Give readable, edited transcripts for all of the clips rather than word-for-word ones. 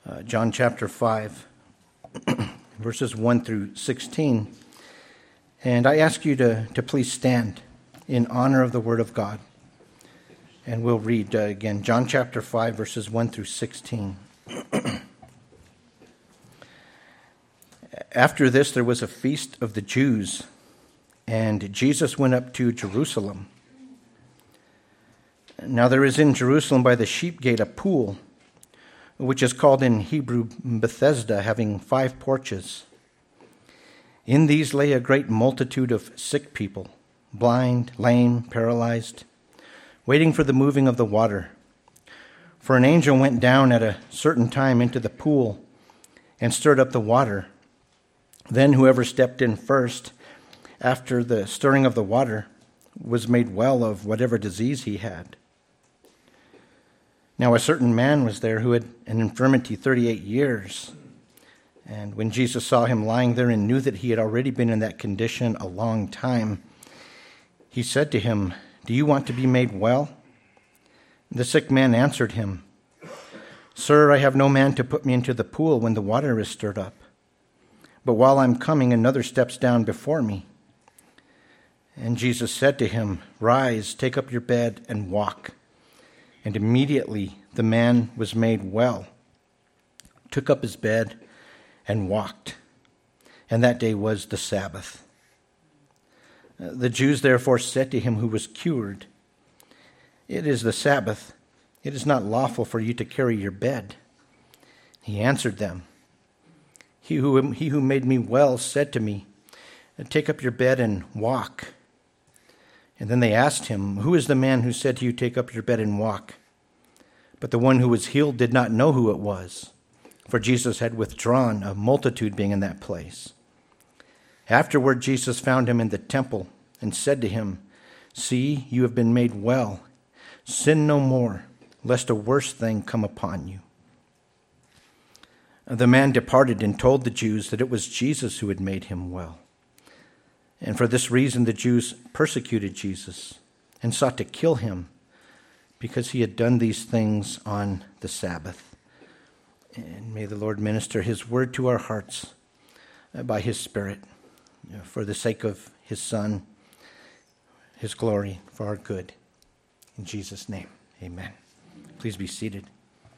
John chapter 5, verses 1 through 16. And I ask you to please stand in honor of the Word of God. And we'll read again, John chapter 5, verses 1 through 16. After this, there was a feast of the Jews, and Jesus went up to Jerusalem. Now there is in Jerusalem by the sheep gate a pool, which is called in Hebrew Bethesda, having 5 porches. In these lay a great multitude of sick people, blind, lame, paralyzed, waiting for the moving of the water. For an angel went down at a certain time into the pool and stirred up the water. Then whoever stepped in first, after the stirring of the water, was made well of whatever disease he had. Now a certain man was there who had an infirmity 38 years. And when Jesus saw him lying there and knew that he had already been in that condition a long time, he said to him, "Do you want to be made well?" The sick man answered him, "Sir, I have no man to put me into the pool when the water is stirred up. But while I'm coming, another steps down before me." And Jesus said to him, "Rise, take up your bed and walk." And immediately the man was made well, took up his bed and walked. And that day was the Sabbath. The Jews therefore said to him who was cured, "It is the Sabbath. It is not lawful for you to carry your bed." He answered them, He who made me well said to me, "Take up your bed and walk." And then they asked him, "Who is the man who said to you, 'Take up your bed and walk'?" But the one who was healed did not know who it was, for Jesus had withdrawn, a multitude being in that place. Afterward, Jesus found him in the temple and said to him, "See, you have been made well. Sin no more, lest a worse thing come upon you." The man departed and told the Jews that it was Jesus who had made him well. And for this reason the Jews persecuted Jesus and sought to kill him, because he had done these things on the Sabbath. And may the Lord minister his word to our hearts by his Spirit, for the sake of his Son, his glory, for our good. In Jesus' name, amen. Please be seated.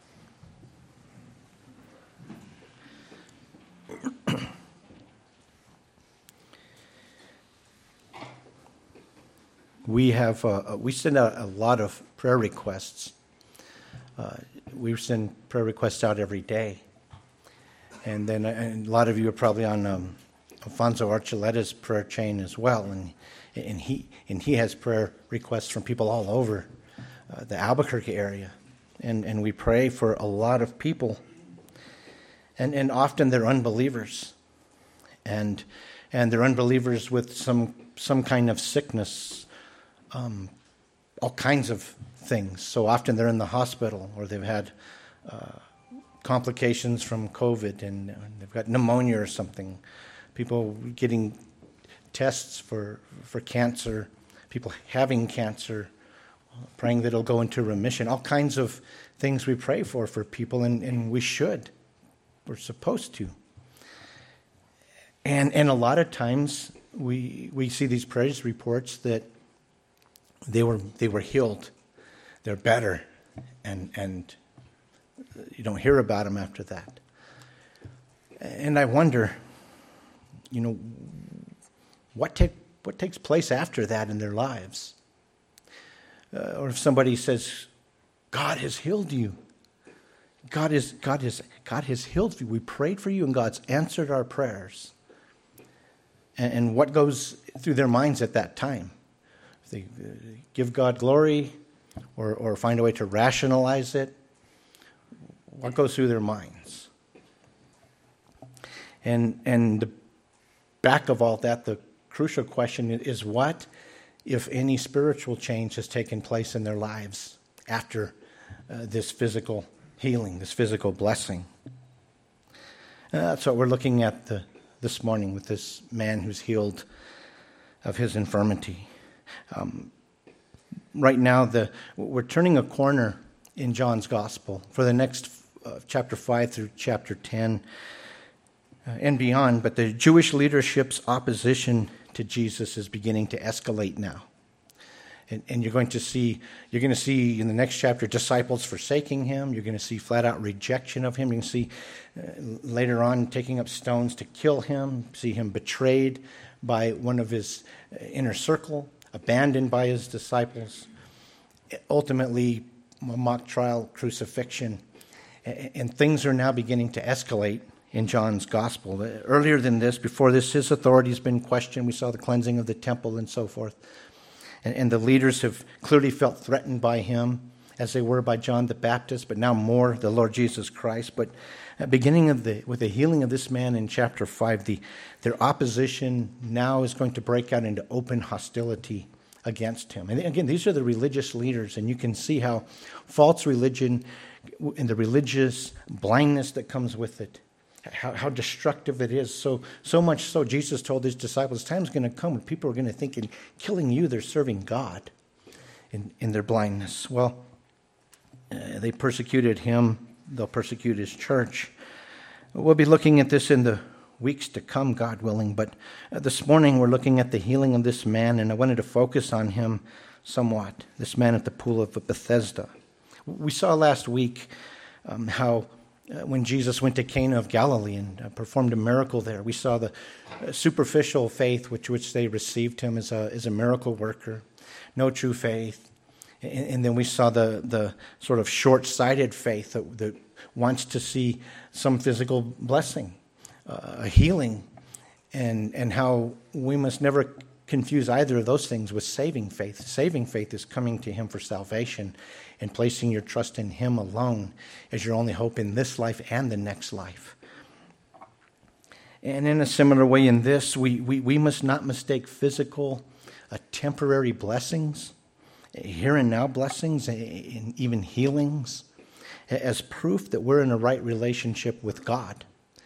We send out a lot of prayer requests. We send prayer requests out every day. And then a lot of you are probably on Alfonso Archuleta's prayer chain as well. And he has prayer requests from people all over the Albuquerque area. And we pray for a lot of people. And often they're unbelievers. And they're unbelievers with some kind of sickness, all kinds of things. So often they're in the hospital, or they've had complications from COVID, and they've got pneumonia or something. People getting tests for cancer, people having cancer, praying that it'll go into remission. All kinds of things we pray for people, and we should. We're supposed to. And a lot of times we see these praise reports that they were healed, they're better, and you don't hear about them after that. And I wonder, what takes place after that in their lives? Or if somebody says, "God has healed you. God has healed you. We prayed for you, and God's answered our prayers." And what goes through their minds at that time? If they give God glory or find a way to rationalize it, what goes through their minds? And the back of all that, the crucial question is, what if any spiritual change has taken place in their lives after this physical healing, this physical blessing? That's what we're looking at this morning with this man who's healed of his infirmity. Right now, we're turning a corner in John's Gospel. For the next chapter 5 through chapter 10 and beyond, but the Jewish leadership's opposition to Jesus is beginning to escalate now. And you're going to see in the next chapter disciples forsaking him. You're going to see flat out rejection of him. You can see later on taking up stones to kill him. See him betrayed by one of his inner circle, abandoned by his disciples. Ultimately, a mock trial, crucifixion. And things are now beginning to escalate in John's gospel. Earlier than this, before this, his authority has been questioned. We saw the cleansing of the temple and so forth. And the leaders have clearly felt threatened by him, as they were by John the Baptist, but now more the Lord Jesus Christ. But beginning with the healing of this man in chapter 5, their opposition now is going to break out into open hostility against him. And again, these are the religious leaders, and you can see how false religion and the religious blindness that comes with it, how destructive it is. So much so, Jesus told his disciples, time's going to come when people are going to think in killing you, they're serving God in their blindness. Well, they persecuted him. They'll persecute his church. We'll be looking at this in the weeks to come, God willing. But this morning we're looking at the healing of this man, and I wanted to focus on him somewhat, this man at the pool of Bethesda. We saw last week how when Jesus went to Cana of Galilee and performed a miracle there, we saw the superficial faith which they received him as a miracle worker, no true faith. And then we saw the sort of short-sighted faith that wants to see some physical blessing, a healing, and how we must never confuse either of those things with saving faith. Saving faith is coming to him for salvation and placing your trust in him alone as your only hope in this life and the next life. And in a similar way in this, we must not mistake physical, temporary blessings, here and now blessings, and even healings, as proof that we're in a right relationship with God.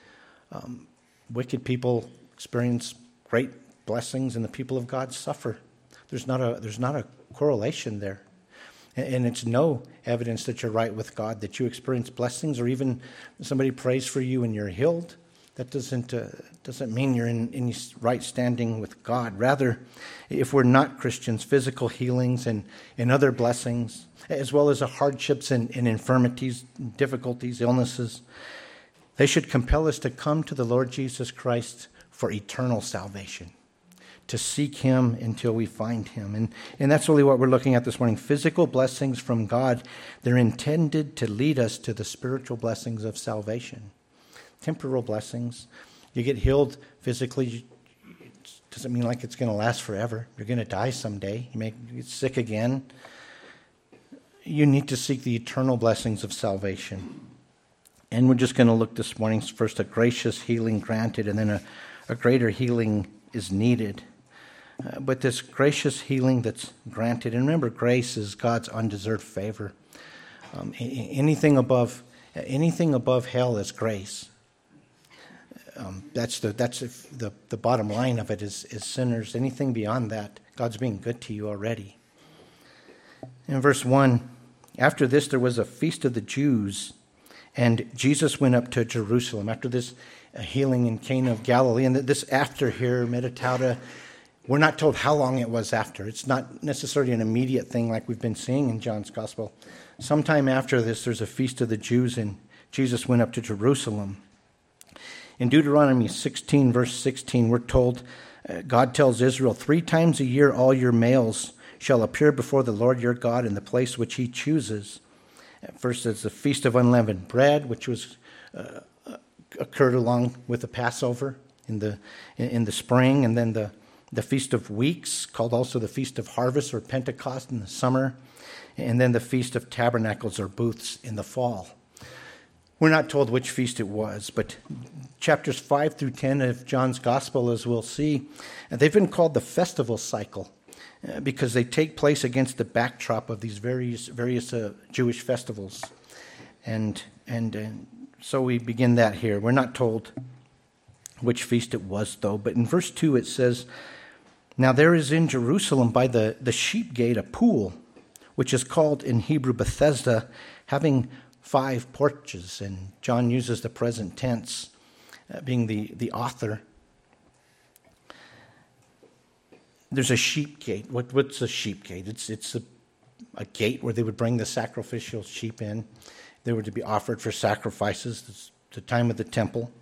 Wicked people experience great blessings, and the people of God suffer. There's not a correlation there. And it's no evidence that you're right with God, that you experience blessings, or even somebody prays for you and you're healed. That doesn't mean you're in any right standing with God. Rather, if we're not Christians, physical healings and other blessings, as well as the hardships and infirmities, difficulties, illnesses, they should compel us to come to the Lord Jesus Christ for eternal salvation, to seek him until we find him. And that's really what we're looking at this morning. Physical blessings from God, they're intended to lead us to the spiritual blessings of salvation. Temporal blessings. You get healed physically, it doesn't mean like it's going to last forever. You're going to die someday. You may get sick again. You need to seek the eternal blessings of salvation. And we're just going to look this morning, first a gracious healing granted, and then a greater healing is needed. But this gracious healing that's granted, and remember, grace is God's undeserved favor. Anything above hell is grace. That's the bottom line of it is sinners. Anything beyond that, God's being good to you already. In verse 1, after this there was a feast of the Jews, and Jesus went up to Jerusalem. After this healing in Cana of Galilee, and this after here, metatauta, we're not told how long it was after. It's not necessarily an immediate thing like we've been seeing in John's Gospel. Sometime after this, there's a feast of the Jews, and Jesus went up to Jerusalem. In Deuteronomy 16, verse 16, we're told, God tells Israel, 3 times a year all your males shall appear before the Lord your God in the place which he chooses. First, it's the Feast of Unleavened Bread, which was occurred along with the Passover in the spring, and then the Feast of Weeks, called also the Feast of Harvest or Pentecost in the summer, and then the Feast of Tabernacles or Booths in the fall. We're not told which feast it was, but chapters 5 through 10 of John's Gospel, as we'll see, they've been called the festival cycle because they take place against the backdrop of these various Jewish festivals. And so we begin that here. We're not told which feast it was, though, but in verse 2 it says, now there is in Jerusalem by the sheep gate a pool, which is called in Hebrew Bethesda, having 5 porches, and John uses the present tense, being the author. There's a sheep gate. What's a sheep gate? It's a gate where they would bring the sacrificial sheep in. They were to be offered for sacrifices. It's the time of the temple.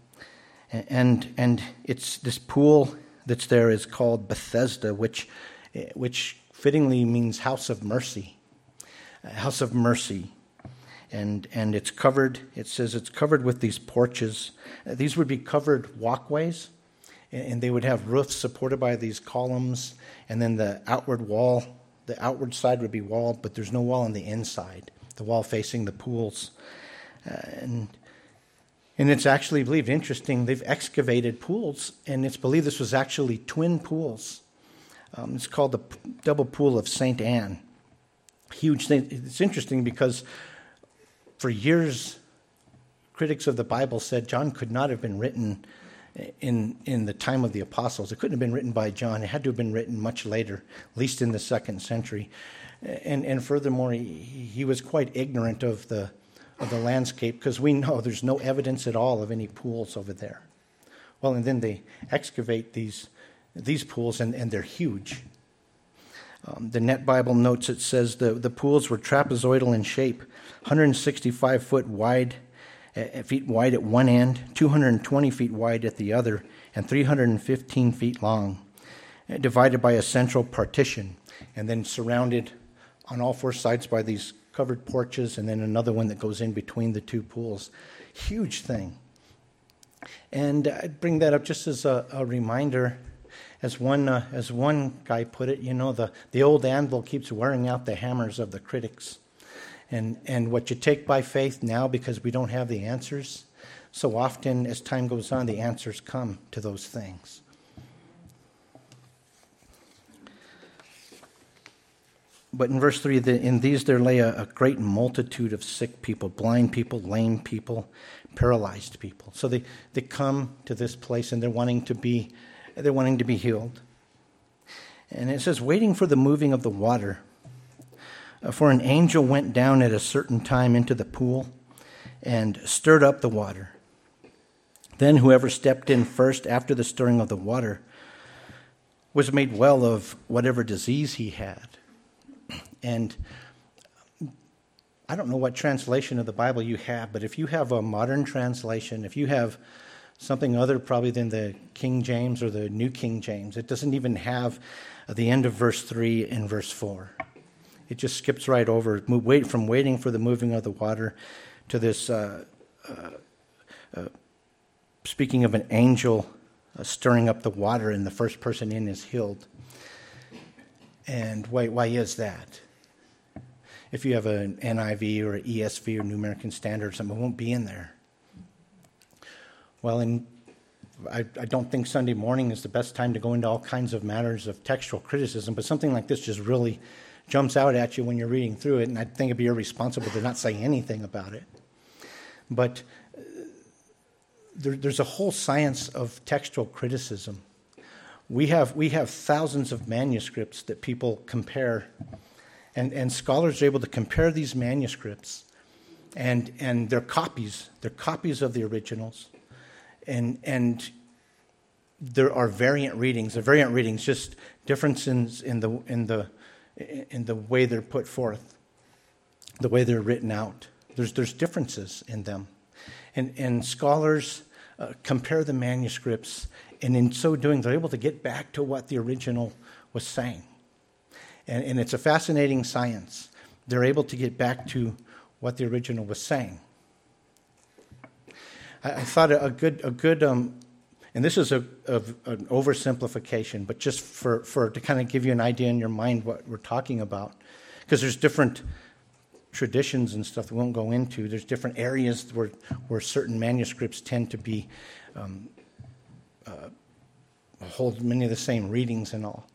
And it's this pool that's there is called Bethesda, which fittingly means house of mercy. House of mercy. And it's covered, it says it's covered with these porches. These would be covered walkways, and they would have roofs supported by these columns, and then the outward side would be walled, but there's no wall on the inside, the wall facing the pools. And it's actually believed, interesting, they've excavated pools, and it's believed this was actually twin pools. It's called the double pool of St. Anne. Huge thing. It's interesting because for years, critics of the Bible said John could not have been written in the time of the apostles. It couldn't have been written by John. It had to have been written much later, at least in the 2nd century. And furthermore, he was quite ignorant of the landscape, because we know there's no evidence at all of any pools over there. Well, and then they excavate these pools, and they're huge. The Net Bible notes, it says the pools were trapezoidal in shape, 165 feet wide at one end, 220 feet wide at the other, and 315 feet long, divided by a central partition, and then surrounded on all 4 sides by these covered porches, and then another one that goes in between the 2 pools. Huge thing. And I bring that up just as a reminder. As one guy put it, the old anvil keeps wearing out the hammers of the critics. And what you take by faith now, because we don't have the answers, so often as time goes on, the answers come to those things. But in verse 3, in these there lay a great multitude of sick people, blind people, lame people, paralyzed people. So they come to this place, and they're wanting to be healed. And it says, waiting for the moving of the water. For an angel went down at a certain time into the pool and stirred up the water. Then whoever stepped in first after the stirring of the water was made well of whatever disease he had. And I don't know what translation of the Bible you have, but if you have a modern translation, if you have something other probably than the King James or the New King James, it doesn't even have the end of verse 3 and verse 4. It just skips right over, from waiting for the moving of the water to this, speaking of an angel stirring up the water, and the first person in is healed. And why is that? If you have an NIV or an ESV or New American Standard, something won't be in there. Well, I don't think Sunday morning is the best time to go into all kinds of matters of textual criticism, but something like this just really jumps out at you when you're reading through it, and I think it'd be irresponsible to not say anything about it. But there's a whole science of textual criticism. We have thousands of manuscripts that people compare, and scholars are able to compare these manuscripts, and they're copies of the originals, and there are variant readings. The variant readings just differences in the way they're put forth, the way they're written out. There's differences in them, and scholars compare the manuscripts, and in so doing, they're able to get back to what the original was saying. And it's a fascinating science. They're able to get back to what the original was saying. I thought a good, and this is an oversimplification, but just for to kind of give you an idea in your mind what we're talking about, because there's different traditions and stuff that we won't go into. There's different areas where certain manuscripts tend to be hold many of the same readings and all.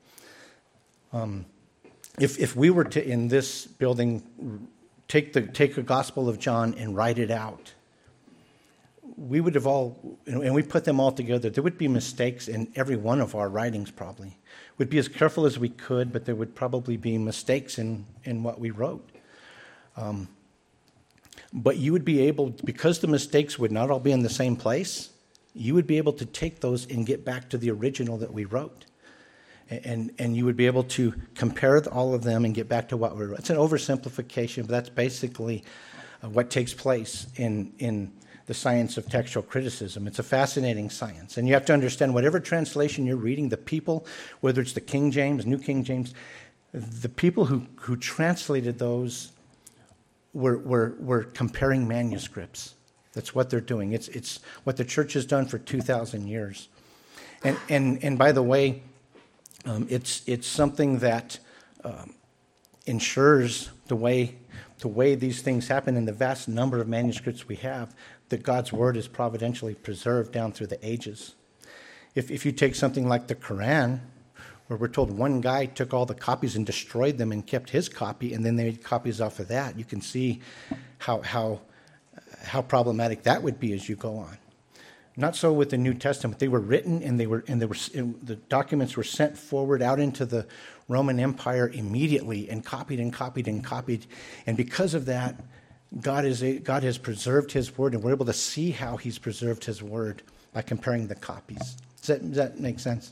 If we were to, in this building, take a Gospel of John and write it out, we would have all, and we put them all together, there would be mistakes in every one of our writings probably. We'd be as careful as we could, but there would probably be mistakes in what we wrote. But you would be able, because the mistakes would not all be in the same place, you would be able to take those and get back to the original that we wrote. And you would be able to compare all of them and get back to what we wrote. It's an oversimplification, but that's basically what takes place in the science of textual criticism. It's a fascinating science. And you have to understand whatever translation you're reading, the people, whether it's the King James, New King James, the people who translated those were comparing manuscripts. That's what they're doing. It's what the church has done for 2,000 years. And by the way, it's something that ensures the way these things happen in the vast number of manuscripts we have, that God's word is providentially preserved down through the ages. If you take something like the Quran, where we're told one guy took all the copies and destroyed them and kept his copy, and then they made copies off of that, you can see how problematic that would be as you go on. Not so with the New Testament. They were written, and the documents were sent forward out into the Roman Empire immediately, and copied and copied and copied. And because of that, God has preserved His word, and we're able to see how He's preserved His word by comparing the copies. Does that make sense?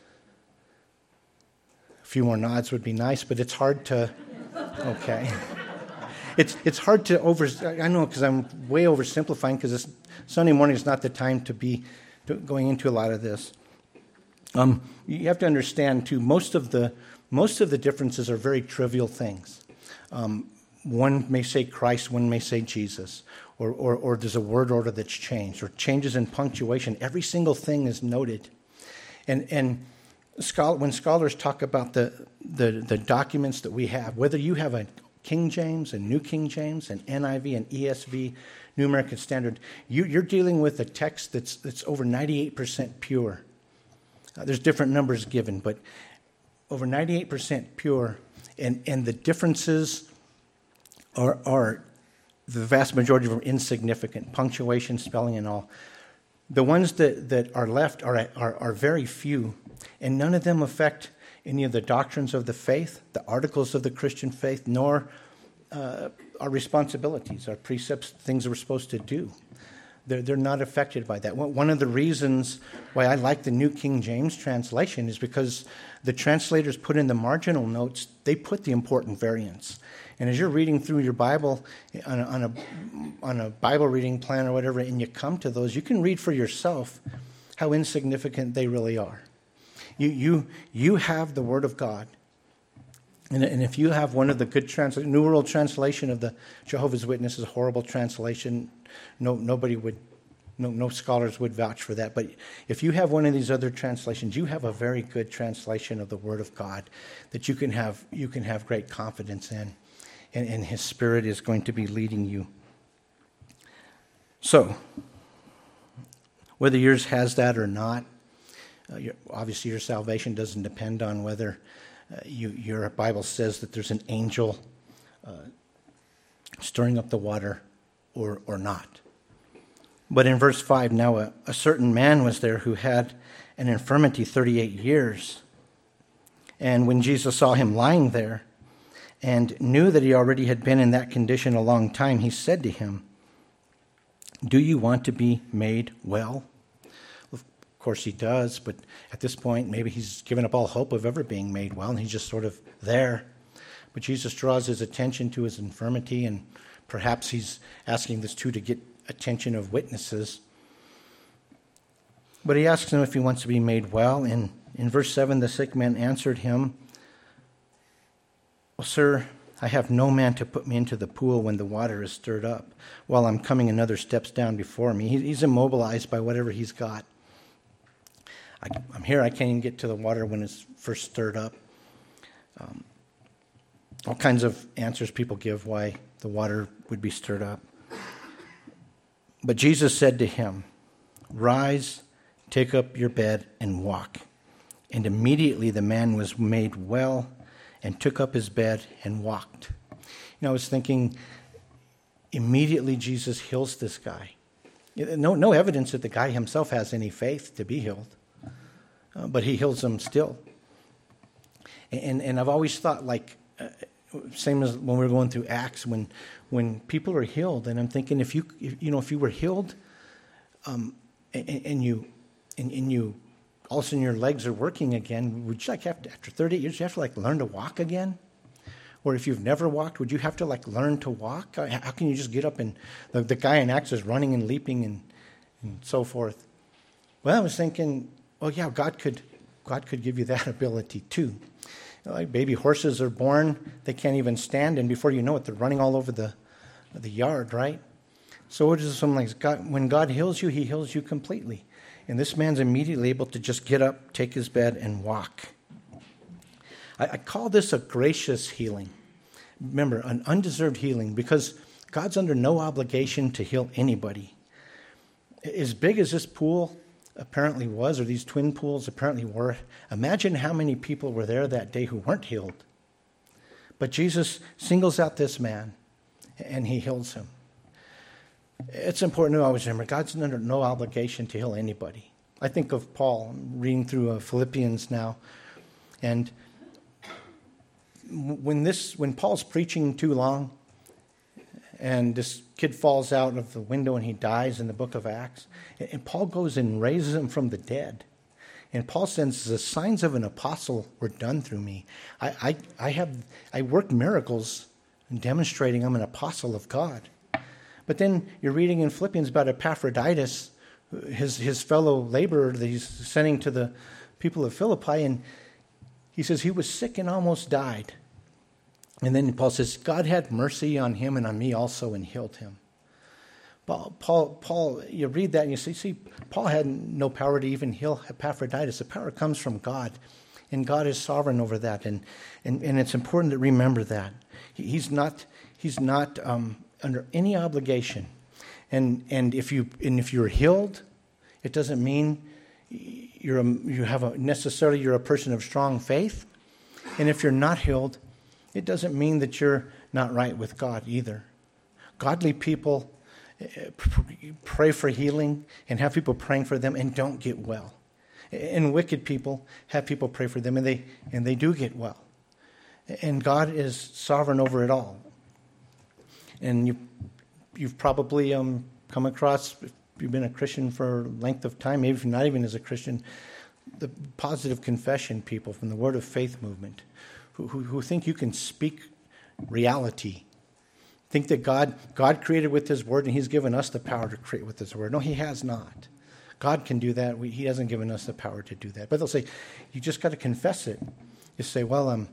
A few more nods would be nice, but it's hard to. Okay. It's hard to I know, because I'm way oversimplifying, because Sunday morning is not the time to be going into a lot of this. You have to understand too, most of the differences are very trivial things. One may say Christ, one may say Jesus, or there's a word order that's changed, or changes in punctuation. Every single thing is noted, and when scholars talk about the documents that we have, whether you have a King James, a New King James, an NIV, an ESV, New American Standard, you're dealing with a text that's over 98% pure. There's different numbers given, but over 98% pure, and the differences are the vast majority of them are insignificant, punctuation, spelling, and all. The ones that are left are very few, and none of them affect any of the doctrines of the faith, the articles of the Christian faith, nor our responsibilities, our precepts, things we're supposed to do. They're not affected by that. One of the reasons why I like the New King James translation is because the translators put in the marginal notes, they put the important variants. And as you're reading through your Bible on a Bible reading plan or whatever, and you come to those, you can read for yourself how insignificant they really are. You have the Word of God. And if you have one of the good New World Translation of the Jehovah's Witnesses, a horrible translation, no scholars would vouch for that. But if you have one of these other translations, you have a very good translation of the Word of God that you can have great confidence in, and His Spirit is going to be leading you. So, whether yours has that or not, obviously your salvation doesn't depend on whether your Bible says that there's an angel stirring up the water or not. But in verse 5, now a certain man was there who had an infirmity 38 years. And when Jesus saw him lying there and knew that he already had been in that condition a long time, he said to him, "Do you want to be made well?" Of course he does, but at this point, maybe he's given up all hope of ever being made well, and he's just sort of there. But Jesus draws his attention to his infirmity, and perhaps he's asking this too to get attention of witnesses. But he asks him if he wants to be made well. And in verse 7, the sick man answered him, "Well, sir, I have no man to put me into the pool when the water is stirred up, while I'm coming another steps down before me." He's immobilized by whatever he's got. I'm here, I can't even get to the water when it's first stirred up. All kinds of answers people give why the water would be stirred up. But Jesus said to him, "Rise, take up your bed, and walk." And immediately the man was made well and took up his bed and walked. I was thinking, immediately Jesus heals this guy. No evidence that the guy himself has any faith to be healed, but he heals him still. And I've always thought, same as when we were going through Acts, when people are healed, and I'm thinking if you were healed, and you all of a sudden your legs are working again, would you have to, after 38 years, you have to learn to walk again? Or if you've never walked, would you have to learn to walk? How can you just get up and the guy in Acts is running and leaping and so forth? Well, I was thinking, oh yeah, God could give you that ability too. Like baby horses are born, they can't even stand, and before you know it, they're running all over the yard, right? So it is something like God, when God heals you, he heals you completely. And this man's immediately able to just get up, take his bed, and walk. I call this a gracious healing. Remember, an undeserved healing, because God's under no obligation to heal anybody. As big as this pool apparently was, or these twin pools apparently were, imagine how many people were there that day who weren't healed. But Jesus singles out this man, and he heals him. It's important to always remember, God's under no obligation to heal anybody. I think of Paul, I'm reading through Philippians now, and when Paul's preaching too long, and this kid falls out of the window and he dies in the book of Acts, and Paul goes and raises him from the dead. And Paul says, the signs of an apostle were done through me. I worked miracles in demonstrating I'm an apostle of God. But then you're reading in Philippians about Epaphroditus, his fellow laborer that he's sending to the people of Philippi, and he says he was sick and almost died. And then Paul says, God had mercy on him and on me also and healed him. Paul, you read that and you see, Paul had no power to even heal Epaphroditus. The power comes from God, and God is sovereign over that. And it's important to remember that. He's not under any obligation. And if you're healed, it doesn't mean you're a person of strong faith. And if you're not healed, it doesn't mean that you're not right with God either. Godly people pray for healing and have people praying for them and don't get well. And wicked people have people pray for them and they do get well. And God is sovereign over it all. And you've probably come across, if you've been a Christian for a length of time, maybe if you're not even as a Christian, the positive confession people from the Word of Faith movement who think you can speak reality, think that God created with His Word and He's given us the power to create with His Word. No, He has not. God can do that. He hasn't given us the power to do that. But they'll say, you just got to confess it. You say, well, I'm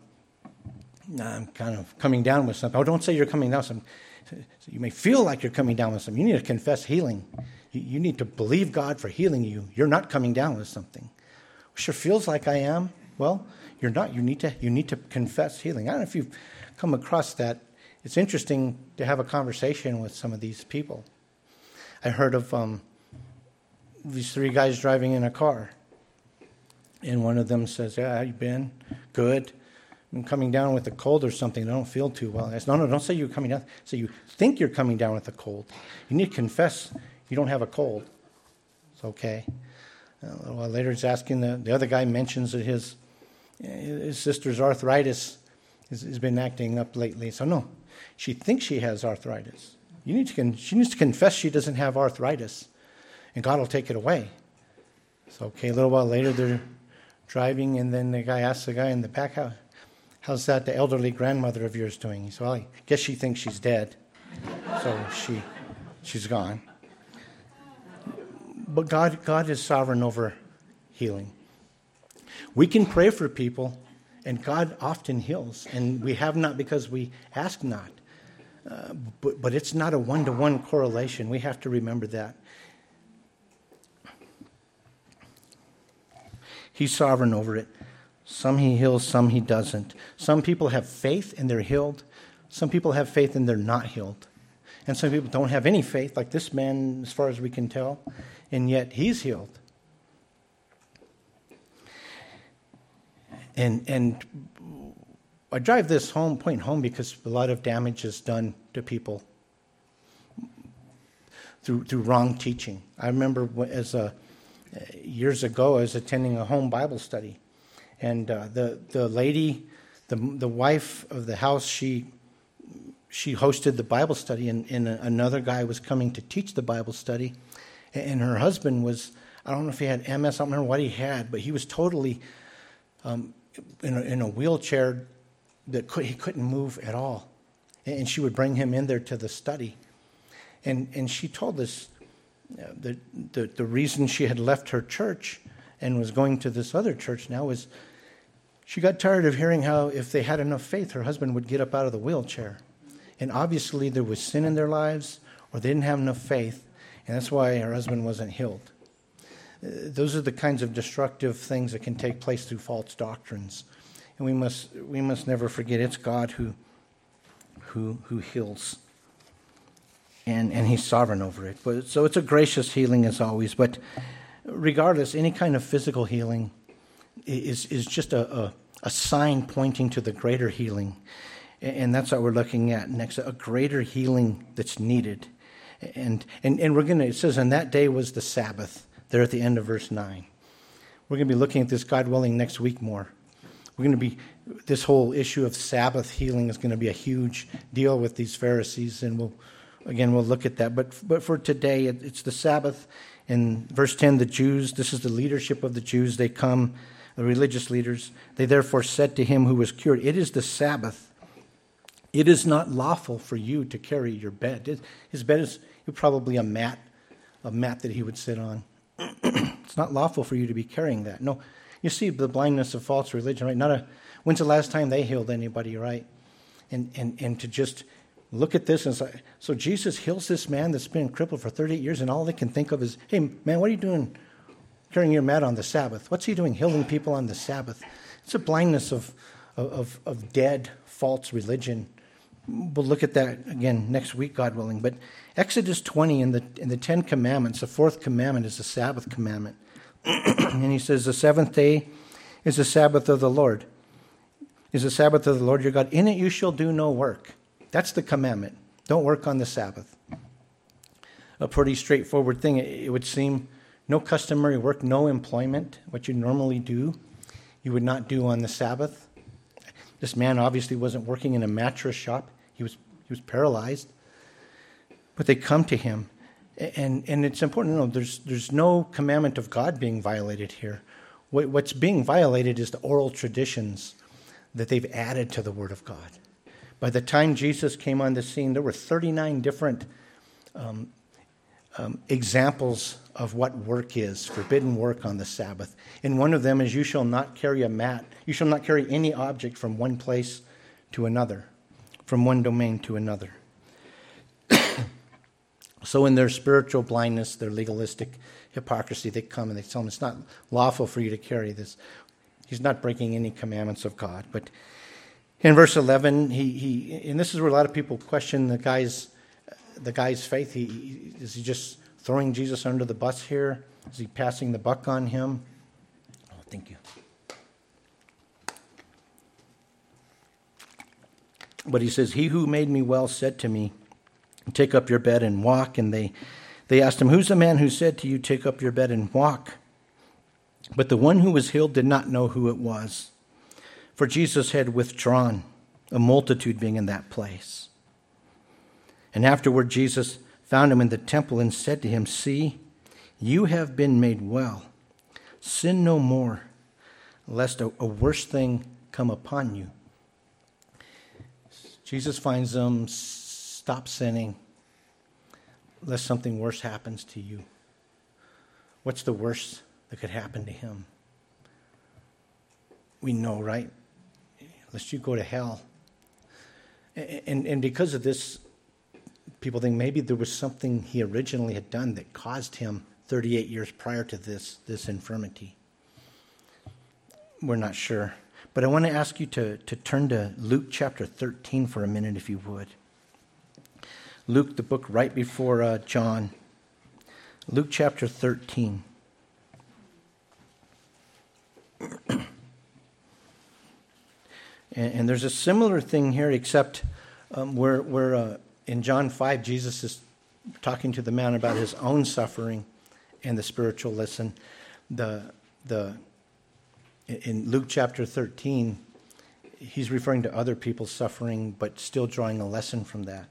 kind of coming down with something. Oh, don't say you're coming down with something. You may feel like you're coming down with something. You need to confess healing. You need to believe God for healing you. You're not coming down with something. Sure feels like I am. Well, you're not. You need to confess healing. I don't know if you've come across that. It's interesting to have a conversation with some of these people. I heard of these three guys driving in a car. And one of them says, yeah, how you been? Good. I'm coming down with a cold or something. I don't feel too well. I said, no, don't say you're coming down. Say you think you're coming down with a cold. You need to confess you don't have a cold. It's okay. A little while later, he's asking, the other guy mentions that his sister's arthritis has been acting up lately. So no, she thinks she has arthritis. She needs to confess she doesn't have arthritis, and God will take it away. So okay, a little while later, they're driving, and then the guy asks the guy in the back, how's that the elderly grandmother of yours doing? He said, well, I guess she thinks she's dead, so she's gone. But God is sovereign over healing. We can pray for people, and God often heals, and we have not because we ask not. But it's not a one-to-one correlation. We have to remember that. He's sovereign over it. Some He heals, some He doesn't. Some people have faith and they're healed. Some people have faith and they're not healed. And some people don't have any faith, like this man, as far as we can tell, and yet he's healed. And I drive this point home because a lot of damage is done to people through wrong teaching. I remember years ago, I was attending a home Bible study, and the the wife of the house, she hosted the Bible study, and another guy was coming to teach the Bible study. And her husband was, I don't know if he had MS, I don't remember what he had, but he was totally in a wheelchair that he couldn't move at all. And she would bring him in there to the study. And she told us the reason she had left her church and was going to this other church now was she got tired of hearing how if they had enough faith, her husband would get up out of the wheelchair. And obviously there was sin in their lives, or they didn't have enough faith, and that's why her husband wasn't healed. Those are the kinds of destructive things that can take place through false doctrines. And we must never forget it's God who heals. And he's sovereign over it. But so it's a gracious healing as always. But regardless, any kind of physical healing is just a sign pointing to the greater healing. And that's what we're looking at next, a greater healing that's needed. And we're going to, it says, and that day was the Sabbath, there at the end of verse 9. We're going to be looking at this, God willing, next week more. We're going to be, this whole issue of Sabbath healing is going to be a huge deal with these Pharisees, and we'll look at that. But for today, it's the Sabbath. In verse 10, the Jews, this is the leadership of the Jews, they come, the religious leaders, they therefore said to him who was cured, it is the Sabbath. It is not lawful for you to carry your bed. His bed is probably a mat that he would sit on. It's not lawful for you to be carrying that. No, you see the blindness of false religion, right? When's the last time they healed anybody, right? And to just look at this and say, so Jesus heals this man that's been crippled for 38 years, and all they can think of is, hey, man, what are you doing carrying your mat on the Sabbath? What's he doing healing people on the Sabbath? It's a blindness of dead, false religion. We'll look at that again next week, God willing. But Exodus 20 in the Ten Commandments, the fourth commandment is the Sabbath commandment. And he says, the seventh day is the Sabbath of the Lord. Is the Sabbath of the Lord your God. In it you shall do no work. That's the commandment. Don't work on the Sabbath. A pretty straightforward thing. It would seem no customary work, no employment, what you normally do, you would not do on the Sabbath. This man obviously wasn't working in a mattress shop. He was paralyzed. But they come to him. And it's important to know there's no commandment of God being violated here. What's being violated is the oral traditions that they've added to the Word of God. By the time Jesus came on the scene, there were 39 different examples of what work is, forbidden work on the Sabbath. And one of them is you shall not carry a mat. You shall not carry any object from one place to another, from one domain to another. So in their spiritual blindness, their legalistic hypocrisy, they come and they tell him it's not lawful for you to carry this. He's not breaking any commandments of God. But in verse 11, he and this is where a lot of people question the guy's faith. Is he just throwing Jesus under the bus here? Is he passing the buck on him? Oh, thank you. But he says, he who made me well said to me, take up your bed and walk. And they asked him, who's the man who said to you, take up your bed and walk? But the one who was healed did not know who it was, for Jesus had withdrawn, a multitude being in that place. And afterward Jesus found him in the temple and said to him, see, you have been made well. Sin no more, lest a worse thing come upon you. Jesus finds them, stop sinning, lest something worse happens to you. What's the worst that could happen to him? We know, right? Lest you go to hell. And because of this, people think maybe there was something he originally had done that caused him 38 years prior to this infirmity. We're not sure. But I want to ask you to turn to Luke chapter 13 for a minute, if you would. Luke, the book right before John. Luke chapter 13. And there's a similar thing here, except where in John 5, Jesus is talking to the man about his own suffering and the spiritual lesson. In Luke chapter 13, he's referring to other people's suffering, but still drawing a lesson from that.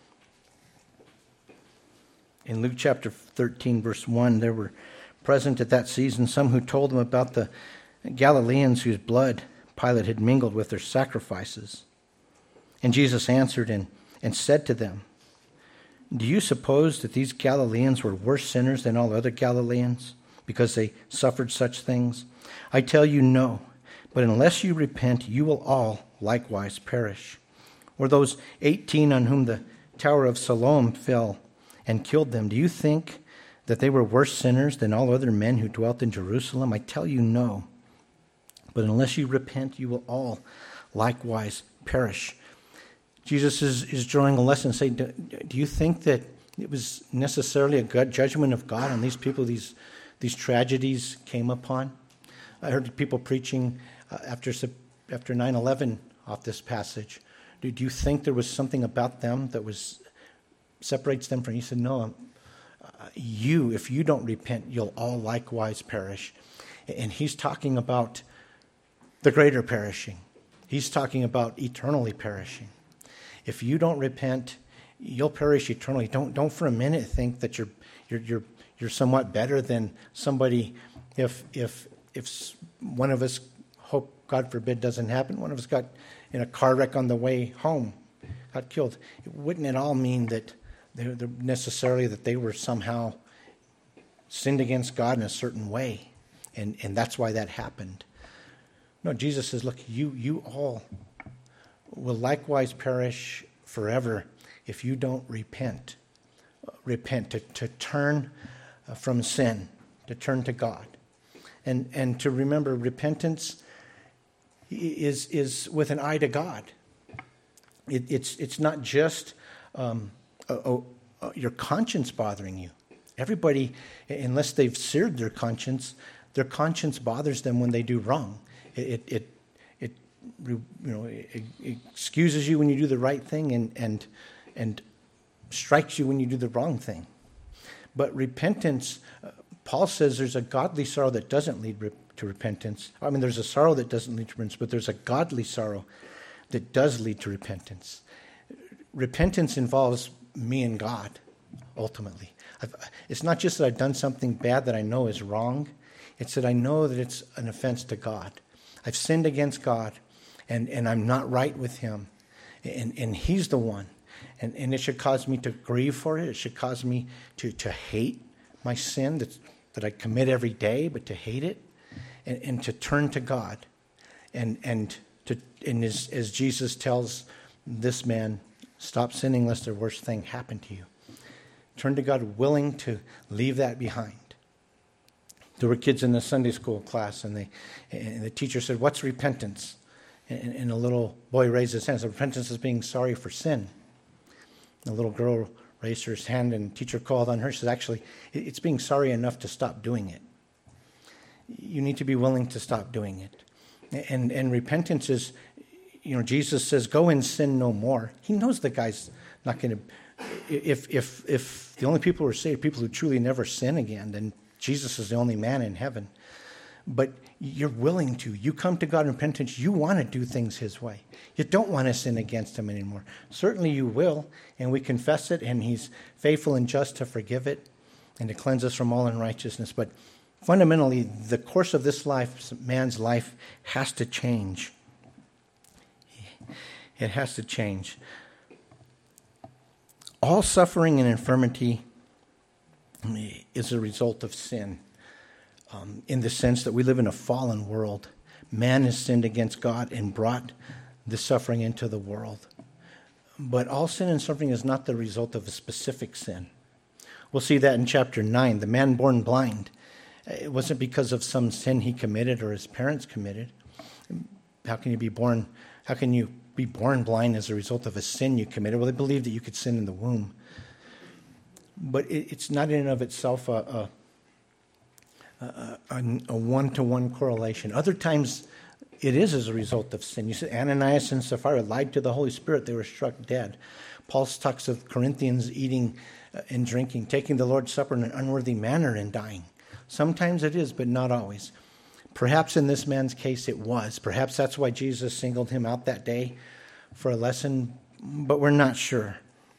In Luke chapter 13, verse 1, there were present at that season some who told him about the Galileans whose blood Pilate had mingled with their sacrifices. And Jesus answered and said to them, "Do you suppose that these Galileans were worse sinners than all other Galileans because they suffered such things? I tell you, no. But unless you repent, you will all likewise perish. Or those 18 on whom the Tower of Siloam fell and killed them, do you think that they were worse sinners than all other men who dwelt in Jerusalem? I tell you, no. But unless you repent, you will all likewise perish." Jesus is drawing a lesson, saying, do you think that it was necessarily a good judgment of God on these people these tragedies came upon? I heard people preaching after 9/11 off this passage. Do you think there was something about them that separates them from you? He said, no, if you don't repent, you'll all likewise perish. And he's talking about the greater perishing. He's talking about eternally perishing. If you don't repent, you'll perish eternally. Don't for a minute think that you're somewhat better than somebody. If one of us, hope God forbid doesn't happen, one of us got in a car wreck on the way home, got killed, it wouldn't at all mean that they're necessarily that they were somehow sinned against God in a certain way, and that's why that happened. No, Jesus says, look, you all will likewise perish forever if you don't repent. Repent, to turn from sin, to turn to God. And to remember, repentance is with an eye to God. It's not just your conscience bothering you. Everybody, unless they've seared their conscience bothers them when they do wrong. It excuses you when you do the right thing and strikes you when you do the wrong thing. But repentance, Paul says there's a godly sorrow that doesn't lead to repentance. I mean, there's a sorrow that doesn't lead to repentance, but there's a godly sorrow that does lead to repentance. Repentance involves me and God, ultimately. It's not just that I've done something bad that I know is wrong. It's that I know that it's an offense to God. I've sinned against God, and I'm not right with him. And he's the one. And it should cause me to grieve for it. It should cause me to hate my sin that I commit every day, but to hate it and to turn to God. And as Jesus tells this man, stop sinning lest the worst thing happen to you. Turn to God, willing to leave that behind. There were kids in the Sunday school class, and the teacher said, "What's repentance?" And a little boy raised his hand and said, "Repentance is being sorry for sin." The little girl raised her hand, and the teacher called on her. She said, "Actually, it's being sorry enough to stop doing it." You need to be willing to stop doing it. And repentance is, Jesus says, "Go and sin no more." He knows the guy's not going to. If the only people who are saved, people who truly never sin again, then Jesus is the only man in heaven. But you're willing to. You come to God in repentance. You want to do things his way. You don't want to sin against him anymore. Certainly you will, and we confess it, and he's faithful and just to forgive it and to cleanse us from all unrighteousness. But fundamentally, the course of this life, man's life, has to change. It has to change. All suffering and infirmity is a result of sin, in the sense that we live in a fallen world. Man has sinned against God and brought the suffering into the world. But all sin and suffering is not the result of a specific sin. We'll see that in chapter 9. The man born blind, it wasn't because of some sin he committed or his parents committed. How can you be born blind as a result of a sin you committed? Well, they believed that you could sin in the womb. But it's not in and of itself a one-to-one correlation. Other times it is as a result of sin. You see, Ananias and Sapphira lied to the Holy Spirit. They were struck dead. Paul talks of Corinthians eating and drinking, taking the Lord's Supper in an unworthy manner and dying. Sometimes it is, but not always. Perhaps in this man's case it was. Perhaps that's why Jesus singled him out that day for a lesson, but we're not sure.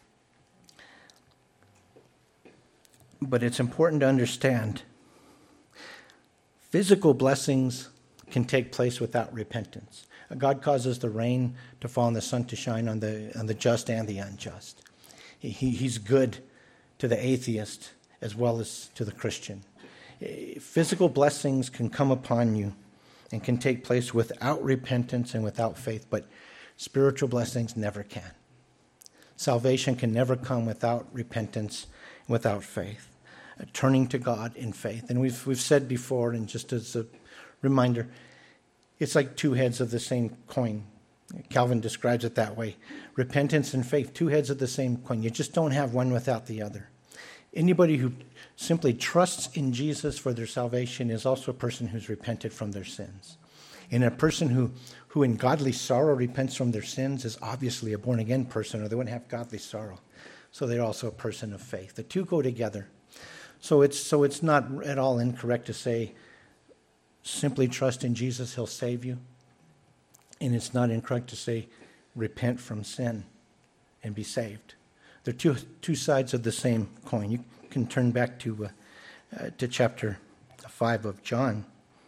But it's important to understand physical blessings can take place without repentance. God causes the rain to fall and the sun to shine on the just and the unjust. He's good to the atheist as well as to the Christian. Physical blessings can come upon you and can take place without repentance and without faith, but spiritual blessings never can. Salvation can never come without repentance and without faith. Turning to God in faith. And we've said before, and just as a reminder, it's like two heads of the same coin. Calvin describes it that way. Repentance and faith, two heads of the same coin. You just don't have one without the other. Anybody who simply trusts in Jesus for their salvation is also a person who's repented from their sins. And a person who in godly sorrow repents from their sins is obviously a born-again person, or they wouldn't have godly sorrow. So they're also a person of faith. The two go together. So it's not at all incorrect to say, simply trust in Jesus, he'll save you. And it's not incorrect to say, repent from sin and be saved. They're two sides of the same coin. You can turn back to chapter 5 of John.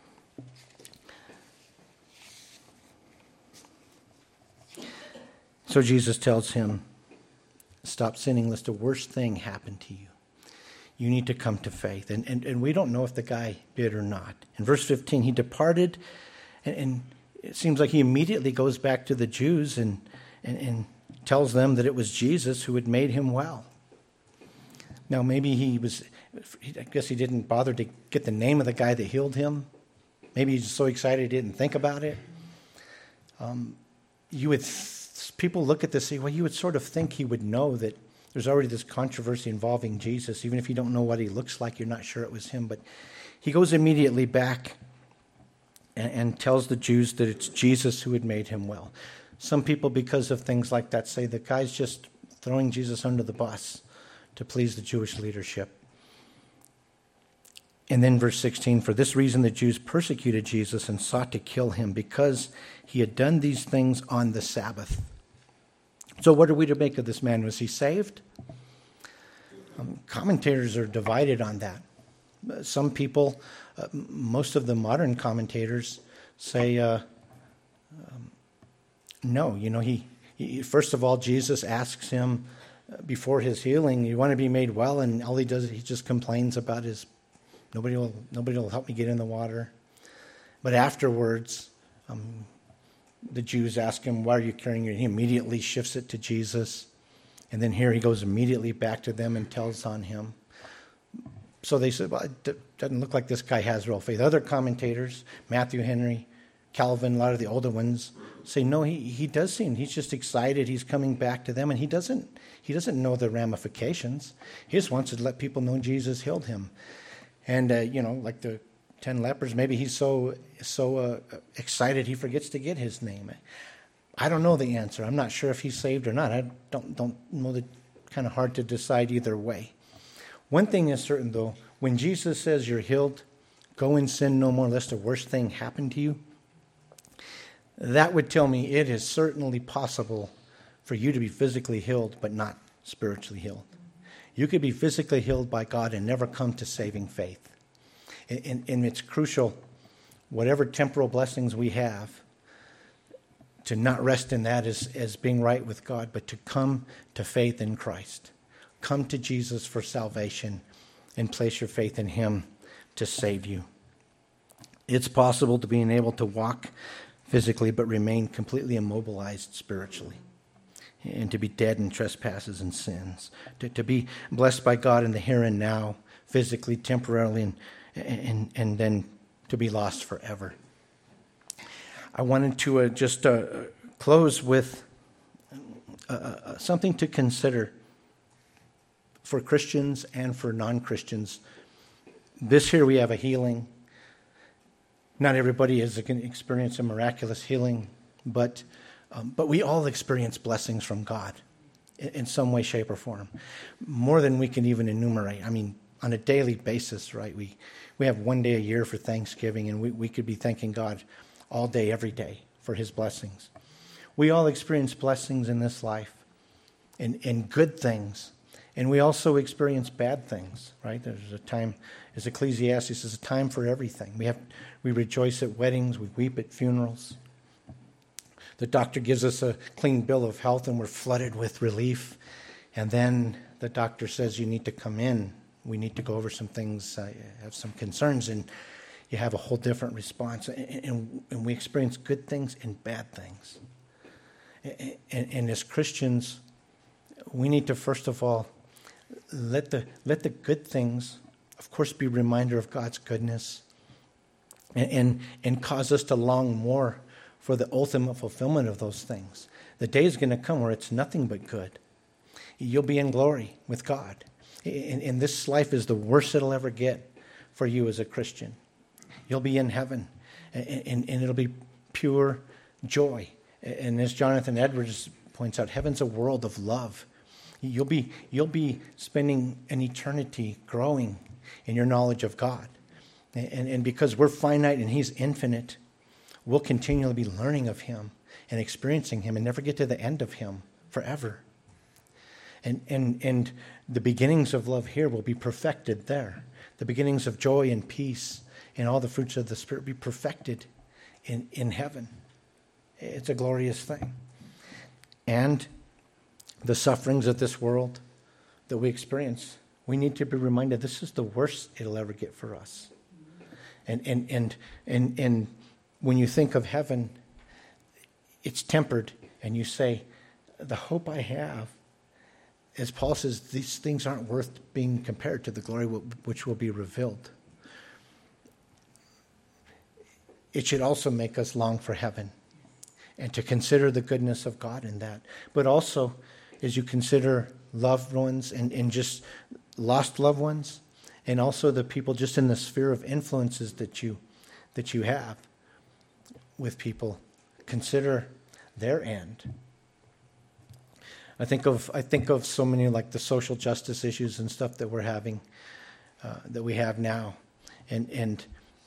So Jesus tells him, stop sinning lest a worse thing happen to you. You need to come to faith. And we don't know if the guy did or not. In verse 15, he departed, and it seems like he immediately goes back to the Jews and tells them that it was Jesus who had made him well. Now, maybe I guess he didn't bother to get the name of the guy that healed him. Maybe he's so excited he didn't think about it. People look at this and say, well, you would sort of think he would know that there's already this controversy involving Jesus. Even if you don't know what he looks like, you're not sure it was him. But he goes immediately back and tells the Jews that it's Jesus who had made him well. Some people, because of things like that, say the guy's just throwing Jesus under the bus to please the Jewish leadership. And then verse 16, for this reason the Jews persecuted Jesus and sought to kill him because he had done these things on the Sabbath. So what are we to make of this man? Was he saved? Commentators are divided on that. Some people, most of the modern commentators, say no. He first of all, Jesus asks him before his healing, you want to be made well, and all he does is he just complains about his nobody will help me get in the water. But afterwards, the Jews ask him, why are you carrying it? He immediately shifts it to Jesus. And then here he goes immediately back to them and tells on him. So they said, well, it doesn't look like this guy has real faith. Other commentators, Matthew Henry, Calvin, a lot of the older ones, say, no, he does seem, he's just excited. He's coming back to them, and he doesn't know the ramifications. He just wants to let people know Jesus healed him. And, like the 10 lepers, maybe he's so excited he forgets to get his name. I don't know the answer. I'm not sure if he's saved or not. I don't know. It's kind of hard to decide either way. One thing is certain, though. When Jesus says you're healed, go and sin no more lest a worse thing happen to you, that would tell me it is certainly possible for you to be physically healed but not spiritually healed. You could be physically healed by God and never come to saving faith. And it's crucial, whatever temporal blessings we have, to not rest in that as being right with God, but to come to faith in Christ. Come to Jesus for salvation and place your faith in him to save you. It's possible to be able to walk physically but remain completely immobilized spiritually, and to be dead in trespasses and sins, to be blessed by God in the here and now, physically, temporarily, and then to be lost forever. I wanted to just close with something to consider for Christians and for non-Christians. This here we have a healing. Not everybody has experienced a miraculous healing, but we all experience blessings from God in some way, shape, or form, more than we can even enumerate. I mean, on a daily basis, right? We have one day a year for Thanksgiving, and we could be thanking God all day, every day for his blessings. We all experience blessings in this life and good things. And we also experience bad things, right? There's a time, as Ecclesiastes says, a time for everything. We rejoice at weddings, we weep at funerals. The doctor gives us a clean bill of health and we're flooded with relief. And then the doctor says, you need to come in. We need to go over some things, have some concerns, and you have a whole different response. And we experience good things and bad things. And as Christians, we need to, first of all, let the good things, of course, be a reminder of God's goodness and cause us to long more for the ultimate fulfillment of those things. The day is going to come where it's nothing but good. You'll be in glory with God. And this life is the worst it'll ever get for you as a Christian. You'll be in heaven, and it'll be pure joy. And as Jonathan Edwards points out, heaven's a world of love. You'll be spending an eternity growing in your knowledge of God. And because we're finite and he's infinite, we'll continually be learning of him and experiencing him and never get to the end of him forever. And the beginnings of love here will be perfected there. The beginnings of joy and peace and all the fruits of the Spirit will be perfected in heaven. It's a glorious thing. And the sufferings of this world that we experience, we need to be reminded this is the worst it'll ever get for us. And when you think of heaven, it's tempered, and you say, the hope I have, as Paul says, these things aren't worth being compared to the glory which will be revealed. It should also make us long for heaven and to consider the goodness of God in that. But also, as you consider loved ones and just lost loved ones, and also the people just in the sphere of influences that you have with people, consider their end. I think of so many, like the social justice issues and stuff that we're having, that we have now, and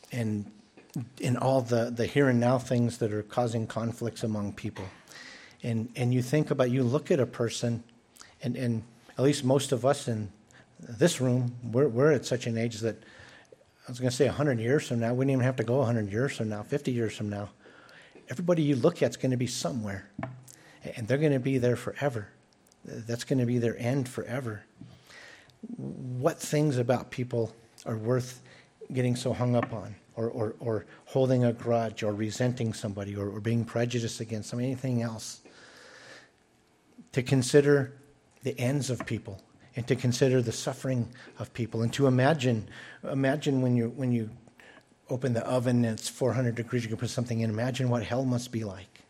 all the here and now things that are causing conflicts among people. And you think about, you look at a person, and at least most of us in this room, we're at such an age that, I was going to say 100 years from now, we don't even have to go 100 years from now, 50 years from now. Everybody you look at is going to be somewhere, and they're going to be there forever. That's going to be their end forever. What things about people are worth getting so hung up on, or holding a grudge, or resenting somebody, or being prejudiced against them, anything else? To consider the ends of people, and to consider the suffering of people, and to imagine when you open the oven and it's 400 degrees, you can put something in. Imagine what hell must be like.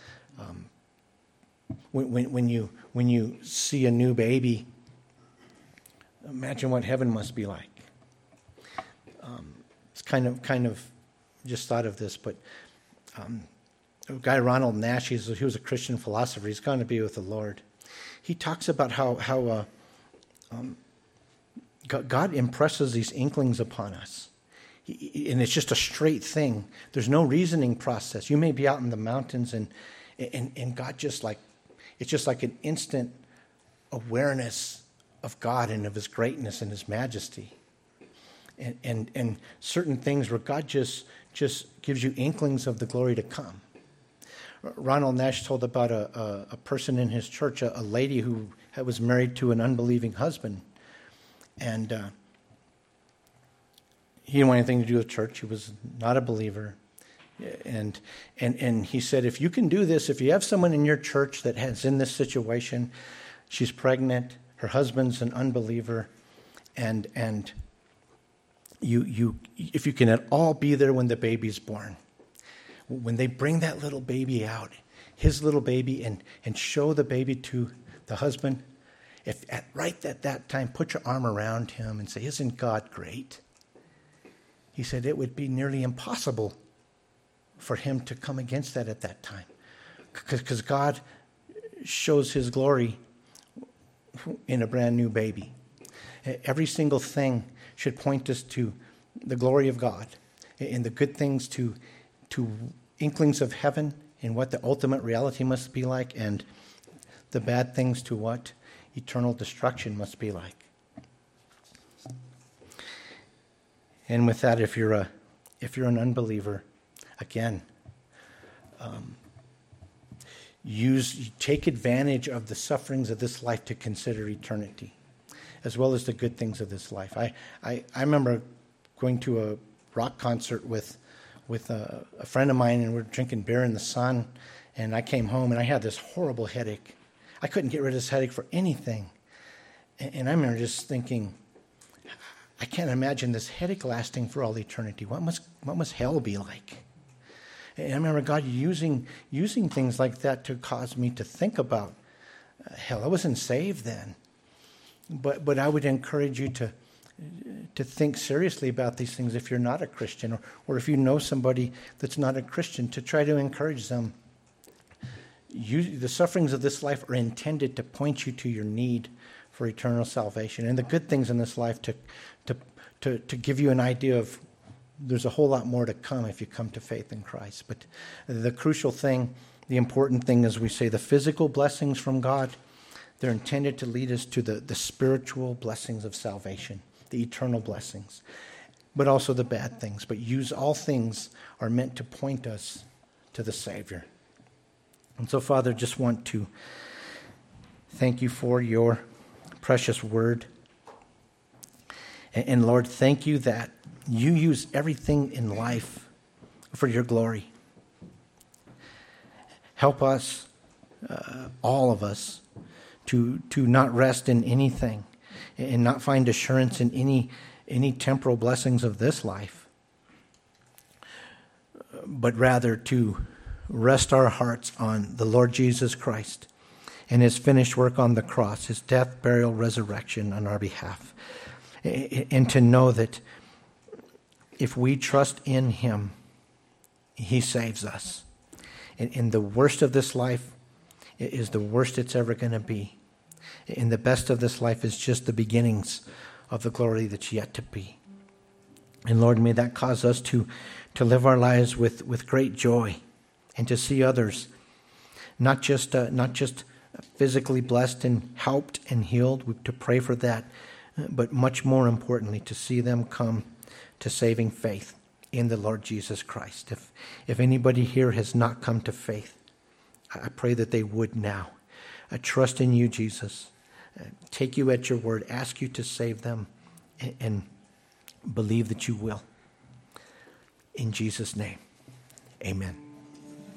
When you see a new baby, imagine what heaven must be like. It's kind of just thought of this, but a guy, Ronald Nash, he was a Christian philosopher. He's gone to be with the Lord. He talks about how God impresses these inklings upon us. And it's just a straight thing. There's no reasoning process. You may be out in the mountains, and God it's just like an instant awareness of God and of his greatness and his majesty. And certain things where God just gives you inklings of the glory to come. Ronald Nash told about a person in his church, a lady who was married to an unbelieving husband. And he didn't want anything to do with church. He was not a believer. And he said, if you can do this, if you have someone in your church that is in this situation, she's pregnant, her husband's an unbeliever, and if you can at all be there when the baby's born, when they bring that little baby out, his little baby, and show the baby to the husband, right at that time, put your arm around him and say, isn't God great? He said it would be nearly impossible for him to come against that at that time, because God shows his glory in a brand new baby. Every single thing should point us to the glory of God, and the good things to inklings of heaven and what the ultimate reality must be like, and the bad things to what eternal destruction must be like. And with that, if you're an unbeliever, again, take advantage of the sufferings of this life to consider eternity, as well as the good things of this life. I remember going to a rock concert with a friend of mine, and we're drinking beer in the sun, and I came home and I had this horrible headache. I couldn't get rid of this headache for anything. And I remember just thinking, I can't imagine this headache lasting for all eternity. What must hell be like? And I remember God using things like that to cause me to think about hell. I wasn't saved then. But I would encourage you to think seriously about these things if you're not a Christian, or if you know somebody that's not a Christian, to try to encourage them. The sufferings of this life are intended to point you to your need for eternal salvation, and the good things in this life to give you an idea of there's a whole lot more to come if you come to faith in Christ. But the crucial thing, the important thing, is we say the physical blessings from God, they're intended to lead us to the spiritual blessings of salvation, the eternal blessings, but also the bad things. But all things are meant to point us to the Savior. And so, Father, just want to thank you for your precious word. And Lord, thank you that you use everything in life for your glory. Help us, all of us, to not rest in anything and not find assurance in any temporal blessings of this life, but rather to rest our hearts on the Lord Jesus Christ and his finished work on the cross, his death, burial, resurrection on our behalf. And to know that if we trust in him, he saves us. And the worst of this life is the worst it's ever going to be. And the best of this life is just the beginnings of the glory that's yet to be. And Lord, may that cause us to live our lives with great joy, and to see others not just physically blessed and helped and healed, to pray for that, but much more importantly, to see them come to saving faith in the Lord Jesus Christ. If anybody here has not come to faith, I pray that they would now. I trust in you, Jesus. Take you at your word, ask you to save them, and believe that you will. In Jesus' name, amen.